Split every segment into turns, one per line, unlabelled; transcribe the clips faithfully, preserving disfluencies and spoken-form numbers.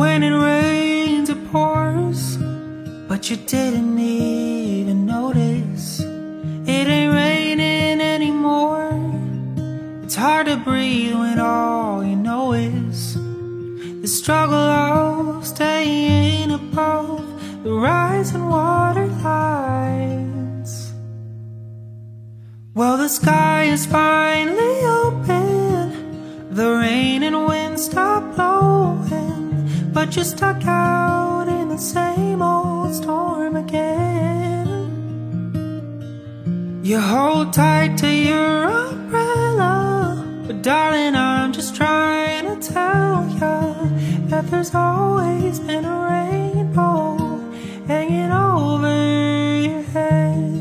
when it rains it pours, but you didn't even notice. It ain't raining anymore. It's hard to breathe when all you know is the struggle of staying above the rising water lines. Well, the sky is finally open, the rain and wind stop blowing, but you're stuck out in the same old storm again. You hold tight to your umbrella, but darling, I'm just trying to tell ya that there's always been a rainbow hanging over your head.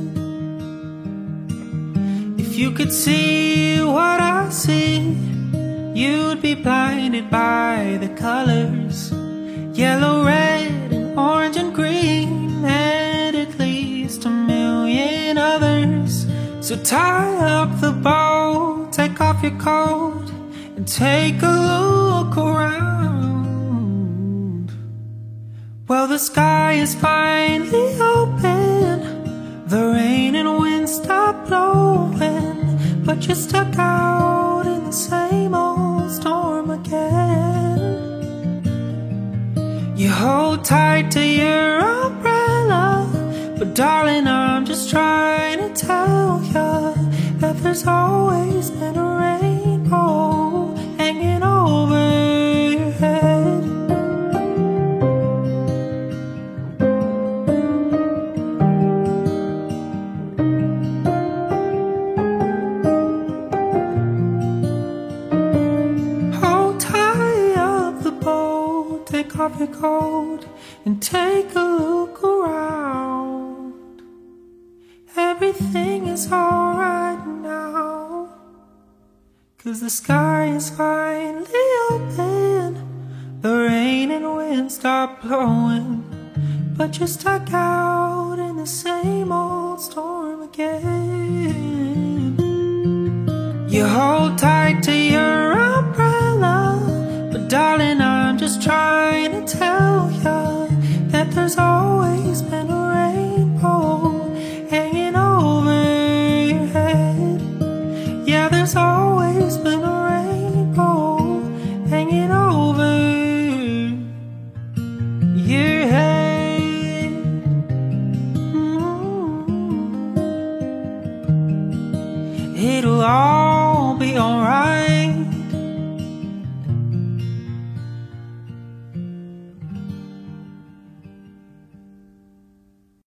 If you could see what I see, you'd be blinded by the colors, yellow, red, and orange and green, and at least a million others. So tie up the boat, take off your coat, and take a look around. Well, the sky is finally open, the rain and wind stop blowing, but you're stuck out in the same old storm again. You hold tight to your umbrella, but darling, I'm just trying to tell ya that there's always been a rainbow hanging over your head. Hold tight up the boat, take off your coat, and take a look around. Everything is alright now, 'cause the sky is finally open, the rain and wind stop blowing, but you're stuck out in the same old storm again. You hold tight to your umbrella, but darling, I'm just trying to tell ya that there's always been a rainbow hanging over your head. Yeah, there's always been a rainbow hanging over your head. Mm-hmm. It'll all be alright.